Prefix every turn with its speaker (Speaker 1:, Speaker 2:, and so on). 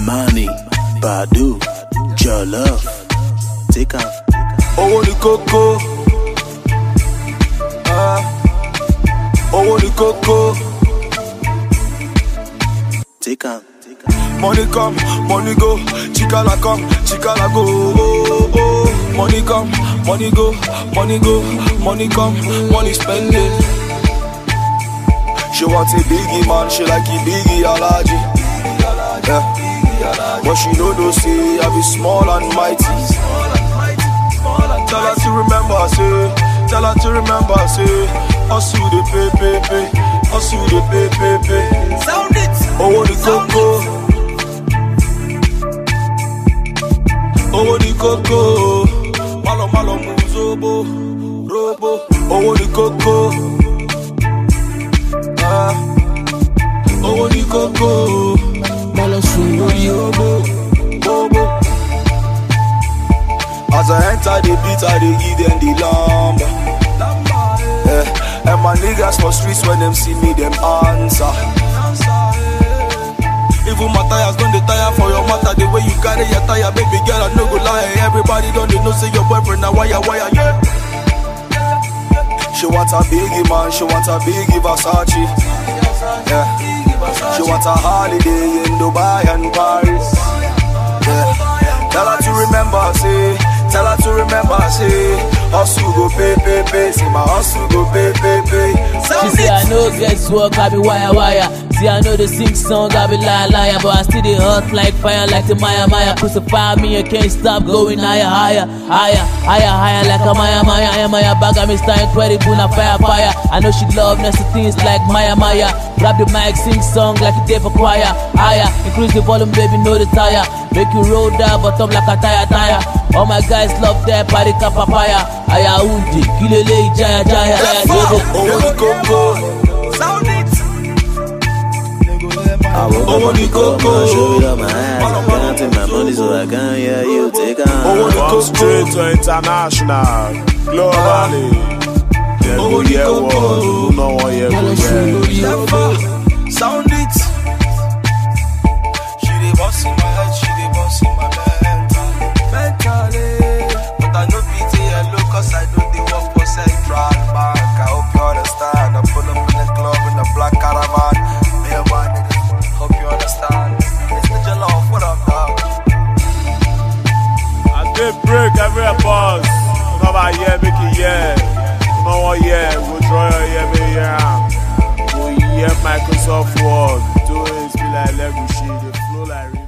Speaker 1: Money, Badu, your love. Take off.
Speaker 2: Owó ni kókó. Owó ni kókó.
Speaker 1: Take off.
Speaker 2: Money come, money go. Chikala come, chikala go. Oh, oh. Money come, money go. Money go, money come, money spend it. She want a biggie man, she like a biggie allergy. Yeah. But she know say I be small and mighty. Tell her to remember, say. Tell her to remember, say. Hustle the pay. Hustle the pay. Sound it. Oh, the coco. Oh, the coco. Malo muzobo. Robo. Oh, the coco. Oh, the coco. Malo suyo. Bobo. As I enter the beat, I dey give them the lamba. And my niggas for streets when them see me, them answer. Even my tires don't they tire for your matter. The way you carry your tire, baby girl, I no go lie. Everybody don't they know say your boyfriend now wire, yeah. She want a biggie man, she want a biggie Versace. Yeah. She want a holiday in Dubai and Paris. Yeah. Tell her to remember, say. Tell her to remember, say. Hustle go pay. Say my hustle go pay.
Speaker 3: She say I know guess work, I be wire. See I know they sing song, I be liar. But I still dey hot like fire, like the Maya. Crucify me, I can't stop going higher. Like a Maya. Bag of Mr. Incredible, na fire. I know she love nasty things like Maya. Grab the mic, sing song like a day for choir. Higher, increase the volume, baby, know the tire. Make you roll down, bottom like a tire. All my guys love that party papaya. Aya undi, kilele jaya.
Speaker 2: Oh, the coco. Sound it.
Speaker 1: I woke up on the coco, show it up my ass. I'm counting my money so I can hear you take on.
Speaker 4: Come straight to international, globally. Yeah, go yeah, world. You know what yeah.
Speaker 2: Sound it. She dey boss in my head, she dey boss in my mentally. But I know pity hello, cause I know they work for Central Bank. I hope you understand. I pull up in the club in a black caravan. Me and my niggas, hope you understand. It's the Jollof, what up now?
Speaker 4: I did break every boss. Over here, make it yeah. No one yeah, we'll draw your yeah, me yeah. We'll yeah, Microsoft Word. Do it, be like Lego shit, they flow like